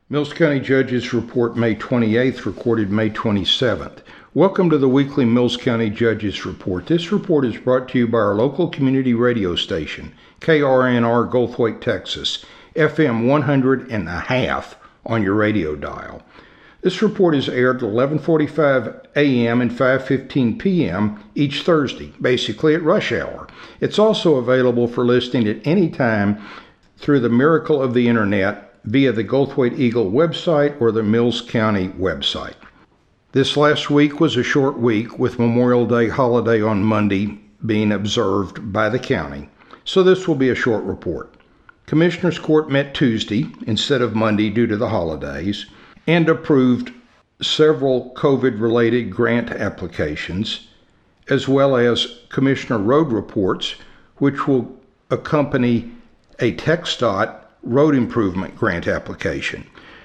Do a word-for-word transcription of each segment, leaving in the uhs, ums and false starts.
Mills County Judges Report May twenty-eighth, recorded May twenty-seventh. Welcome to the weekly Mills County Judges Report. This report is brought to you by our local community radio station, K R N R Goldthwaite, Texas, F M one hundred and a half on your radio dial. This report is aired at eleven forty-five a m and five fifteen p m each Thursday, basically at rush hour. It's also available for listening at any time through the miracle of the internet via the Goldthwaite Eagle website or the Mills County website. This last week was a short week with Memorial Day holiday on Monday being observed by the county, so this will be a short report. Commissioners Court met Tuesday instead of Monday due to the holidays and approved several COVID-related grant applications, as well as Commissioner Road reports, which will accompany a TxDOT road improvement grant application.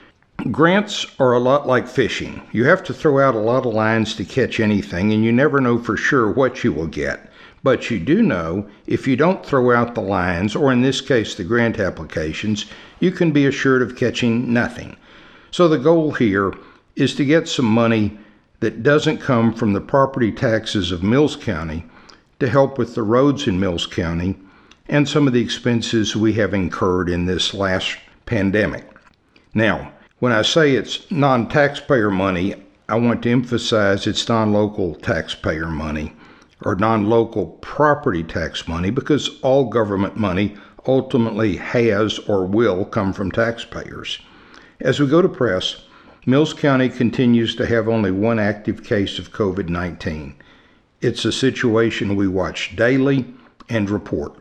Grants are a lot like fishing. You have to throw out a lot of lines to catch anything, and you never know for sure what you will get. But you do know if you don't throw out the lines, or in this case the grant applications, you can be assured of catching nothing. So the goal here is to get some money that doesn't come from the property taxes of Mills County to help with the roads in Mills County and some of the expenses we have incurred in this last pandemic. Now, when I say it's non-taxpayer money, I want to emphasize it's non-local taxpayer money or non-local property tax money, because all government money ultimately has or will come from taxpayers. As we go to press, Mills County continues to have only one active case of COVID nineteen. It's a situation we watch daily and report.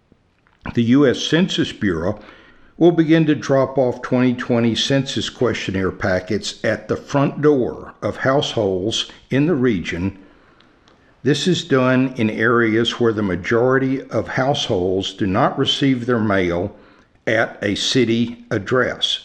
The U S Census Bureau will begin to drop off twenty twenty census questionnaire packets at the front door of households in the region. This is done in areas where the majority of households do not receive their mail at a city address.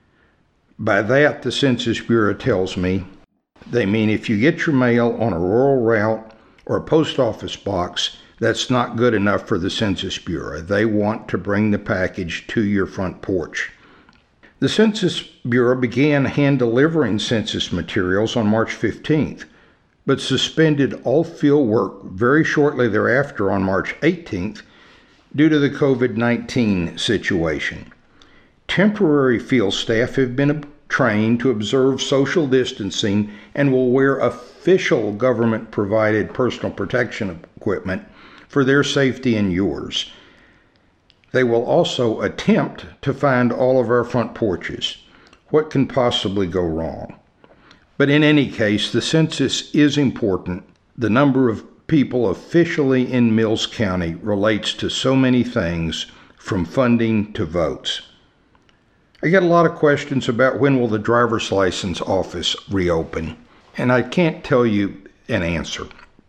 By that, the Census Bureau tells me, they mean if you get your mail on a rural route or a post office box, that's not good enough for the Census Bureau. They want to bring the package to your front porch. The Census Bureau began hand delivering census materials on March fifteenth, but suspended all field work very shortly thereafter on March eighteenth due to the COVID nineteen situation. Temporary field staff have been trained to observe social distancing and will wear official government-provided personal protection equipment for their safety and yours. They will also attempt to find all of our front porches. What can possibly go wrong? But in any case, the census is important. The number of people officially in Mills County relates to so many things, from funding to votes. I get a lot of questions about when will the driver's license office reopen, and I can't tell you an answer.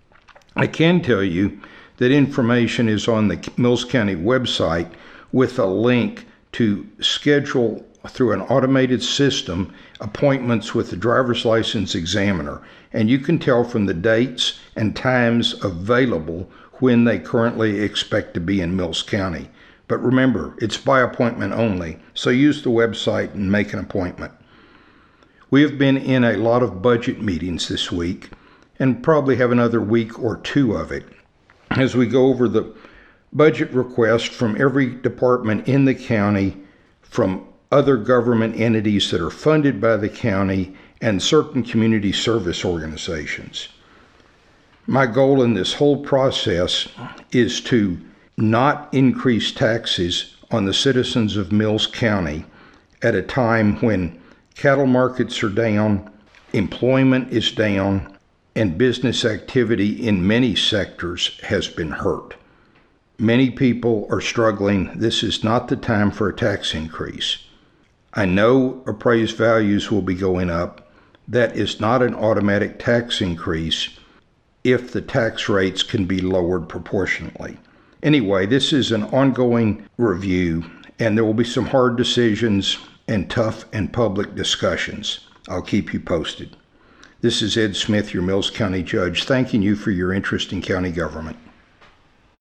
I can tell you that information is on the Mills County website with a link to schedule through an automated system appointments with the driver's license examiner, and you can tell from the dates and times available when they currently expect to be in Mills County. But remember, it's by appointment only, so use the website and make an appointment. We have been in a lot of budget meetings this week and probably have another week or two of it as we go over the budget request from every department in the county, from other government entities that are funded by the county, and certain community service organizations. My goal in this whole process is to not increase taxes on the citizens of Mills County at a time when cattle markets are down, employment is down, and business activity in many sectors has been hurt. Many people are struggling. This is not the time for a tax increase. I know appraised values will be going up. That is not an automatic tax increase if the tax rates can be lowered proportionately. Anyway, this is an ongoing review, and there will be some hard decisions and tough and public discussions. I'll keep you posted. This is Ed Smith, your Mills County Judge, thanking you for your interest in county government.